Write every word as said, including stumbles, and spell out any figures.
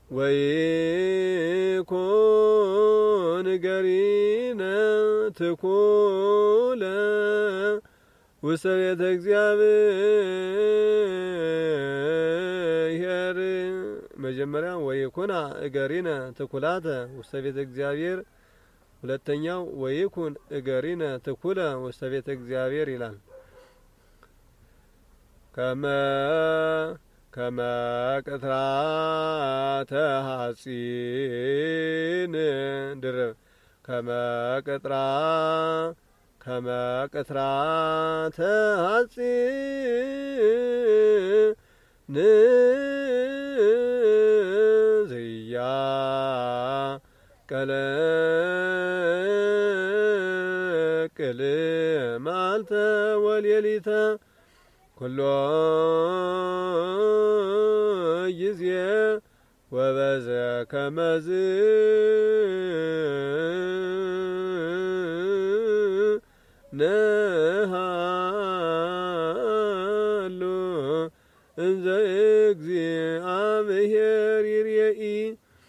ወይኩን ገሪነ ትኩለ ውስተ ቤተ እግዚአብሔር መጀመሪያ ወይኩና እገሪነ ትኩላተ ውስተ ቤተ እግዚአብሔር ሁለተኛው ወይኩን እገሪነ ትኩለ ውስተ ቤተ እግዚአብሔር ይላል። ከመ ከመ ቅጥራተ ሐጺን ድርብ ከመ ቅጥራ ከመ ቅጥራተ ሐጺን ዝያ ቀለ ቅል ማልተ ወሌሊተ ኩሎ ጊዜ ወበዘ ከመዝ ነሃሉ እንዘ እግዚአብሔር ይርኤኢ